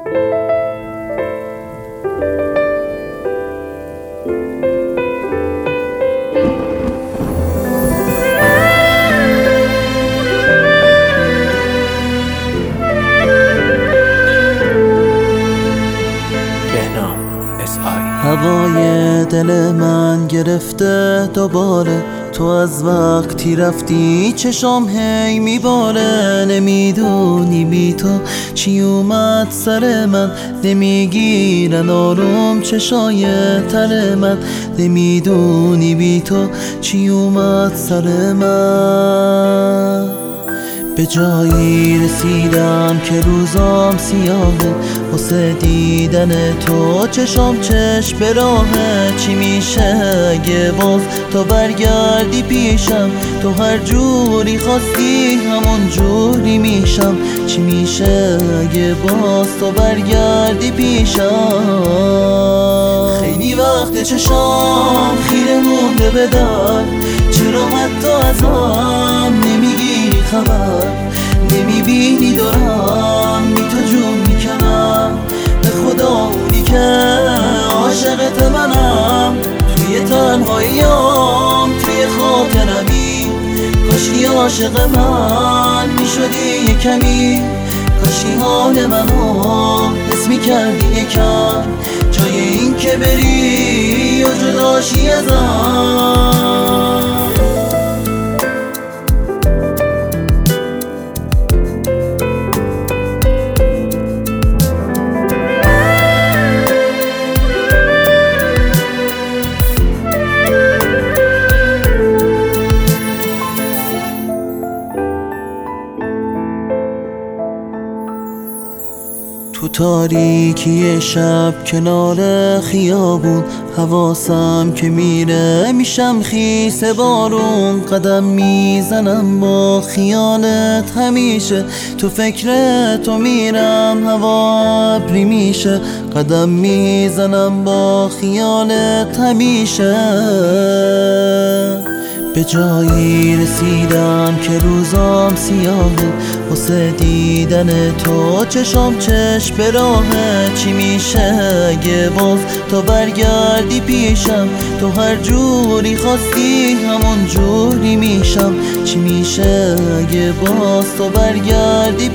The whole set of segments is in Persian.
هوای دل من گرفته دوباره، تو از وقتی رفتی چشام هی میباره. نمیدونی بی تو چی اومد سر من، نمیگیرن آروم چشای تر من. نمیدونی بی تو چی اومد سر من. به جایی رسیدم که روزام سیاهه، واسه دیدن تو چشام چشم به راهه. چی میشه اگه باز تو برگردی پیشم، تو هر جوری خواستی همون جوری میشم. چی میشه اگه باز تو برگردی پیشم. خیلی وقت چشام خیره مونده به در، چرا حتی ازم نمیگیری خبر؟ نمیبینی دارم بی تو جون میکنم. به خدا اونی که عاشقت منم، توی تنهاییام توی خاطرمی. کاشکی عاشق من میشدی یه کمی، کاشکی حال منو حس میکردی یکم. جای این که بری و جداشی ازم. تو تاریکی شب کنار خیابون، حواسم که میره میشم خیس بارون. قدم میزنم با خیالت همیشه، تو فکر تو میرم هوا ابری میشه. قدم میزنم با خیالت همیشه. به جایی رسیدم که روزام سیاهه، واسه دیدن تو چشام چشم به راهه. چی میشه اگه باز تو برگردی پیشم، تو هر جوری خواستی همون جوری میشم. چی میشه اگه باز تو برگردی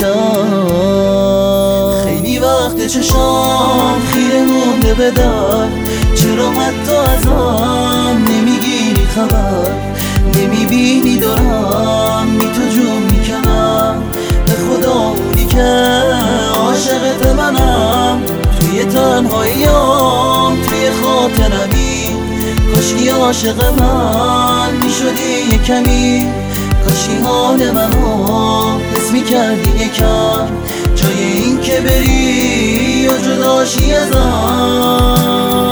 پیشم. خیلی وقت چشام خیره مونده به در، چرا حتی ازم نمیگیری خبر؟ نمیبینی دارم بی تو جون میکنم. به خدا اونی که عاشقت منم، توی تنهاییام توی خاطرمی. کاشکی عاشق من میشدی یه کمی، کاشکی حال منو حس میکردی یکم. جای این که بری و جداشی ازم.